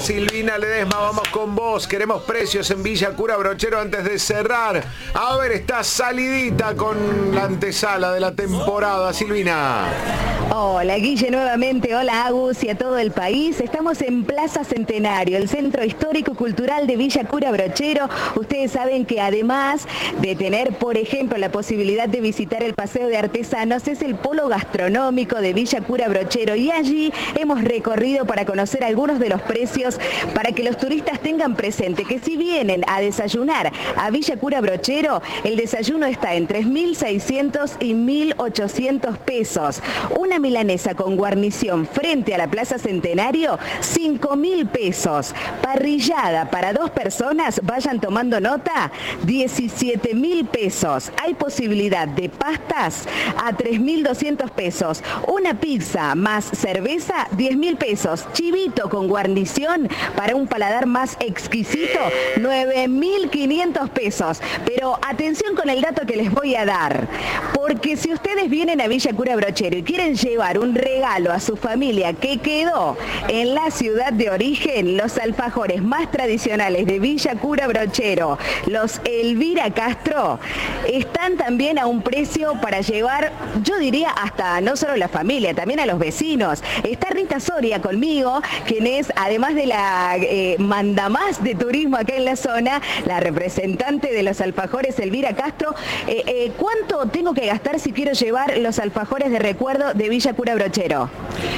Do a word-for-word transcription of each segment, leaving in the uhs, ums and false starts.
Silvina Ledesma, vamos con vos. Queremos precios en Villa Cura Brochero antes de cerrar. A ver, está salidita con la antesala de la temporada, Silvina. Hola Guille, nuevamente, hola Agus y a todo el país. Estamos en Plaza Centenario, el Centro Histórico Cultural de Villa Cura Brochero. Ustedes saben que además de tener, por ejemplo, la posibilidad de visitar el Paseo de Artesanos, es el polo gastronómico de Villa Cura Brochero y allí hemos recorrido para conocer algunos de los precios para que los turistas tengan presente que si vienen a desayunar a Villa Cura Brochero, el desayuno está en tres mil seiscientos y mil ochocientos pesos. Una milanesa con guarnición frente a la Plaza Centenario, cinco mil pesos. Parrillada para dos personas, vayan tomando nota, diecisiete mil pesos. Hay posibilidad de pastas a tres mil doscientos pesos. Una pizza más cerveza, diez mil pesos. Chivito con guarnición para un paladar más exquisito, nueve mil quinientos pesos. Pero atención con el dato que les voy a dar, porque si ustedes vienen a Villa Cura Brochero y quieren llevar un regalo a su familia que quedó en la ciudad de origen, los alfajores más tradicionales de Villa Cura Brochero, los Elvira Castro, están también a un precio para llevar, yo diría hasta no solo la familia, también a los vecinos. Está Rita Soria conmigo, quien es, además de la eh, mandamás de turismo acá en la zona, la representante de los alfajores Elvira Castro. Eh, eh, ¿Cuánto tengo que gastar si quiero llevar los alfajores de recuerdo de Villa Cura Brochero?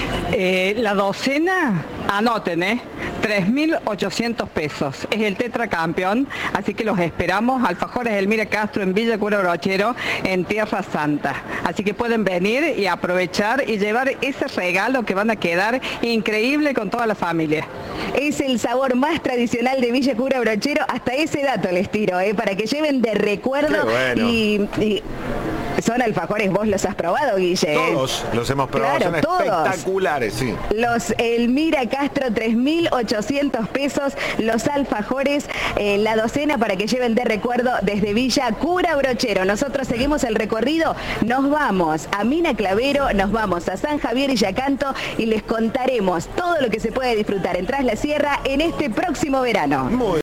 Eh, la docena, anoten, ¿eh? tres mil ochocientos pesos. Es el tetracampeón, así que los esperamos. Alfajores Elvira Castro en Villa Cura Brochero, en Tierra Santa. Así que pueden venir y aprovechar y llevar ese regalo que van a quedar increíble con toda la familia. Es el sabor más tradicional de Villa Cura Brochero, hasta ese dato les tiro, ¿eh? Para que lleven de recuerdo. Bueno. y... y... Son alfajores, vos los has probado, Guille. Todos los hemos probado, claro, son todos. espectaculares, sí. Los Elvira Castro, tres mil ochocientos pesos, los alfajores, eh, la docena para que lleven de recuerdo desde Villa Cura Brochero. Nosotros seguimos el recorrido, nos vamos a Mina Clavero, nos vamos a San Javier y Yacanto y les contaremos todo lo que se puede disfrutar en Tras la Sierra en este próximo verano. Muy